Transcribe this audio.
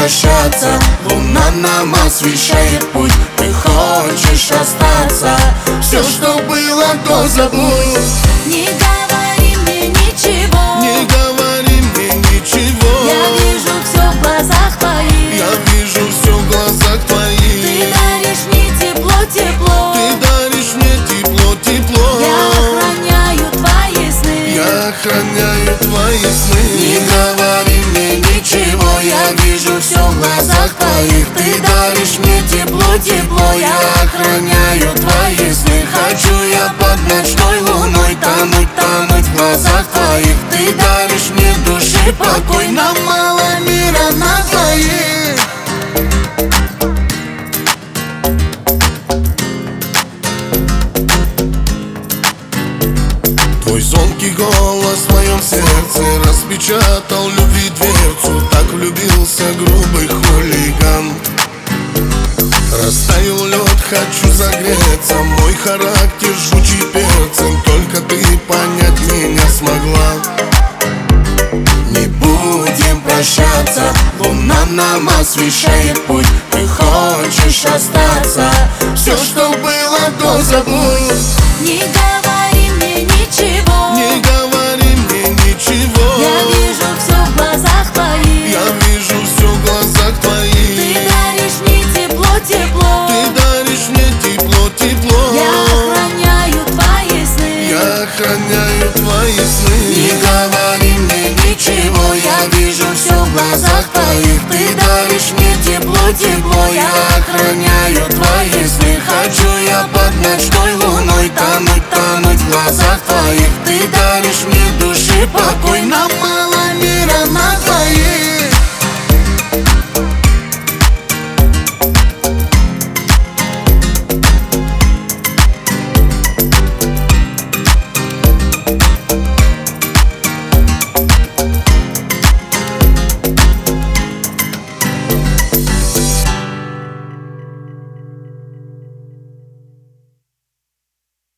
прощаться. Луна нам освещает путь, ты хочешь остаться. Все, что было, то забудь. Не говори мне ничего, Не говори мне ничего. я вижу все в глазах твоих. Я вижу все в глазах твоих. Ты даришь мне тепло, тепло. Ты даришь мне тепло, тепло. Я охраняю твои сны. Я охраняю твои сны. Не говори мне ничего, я вижу все в глазах твоих. Ты даришь мне тепло, тепло. Я охраняю твои сны. Хочу я под ночной луной тонуть, тонуть в глазах твоих. Ты даришь мне души покой, нам мало мира на двоих. Твой звонкий голос в моем сердце распечатал любви дверцу. Так влюбился грубый хулиган. Растаял лед, хочу загреться. Мой характер жгучий перцем, только ты понять меня смогла. Не будем прощаться, луна нам освещает путь. Ты хочешь остаться, все, что было, то забудь. Не говори мне ничего, Не говори мне ничего. я вижу все в глазах твоих. Я вижу все в глазах Ты твоих. даришь мне тепло, тепло. Ты даришь мне тепло, тепло. Я охраняю твои сны. Я охраняю твои сны. Не говори мне ничего, я вижу все в глазах твоих. Ты даришь мне тепло, тепло. Я охраняю твои сны. Хочу я под ночной луной тонуть, тонуть в глазах твоих. Ты даришь мне души покой, нам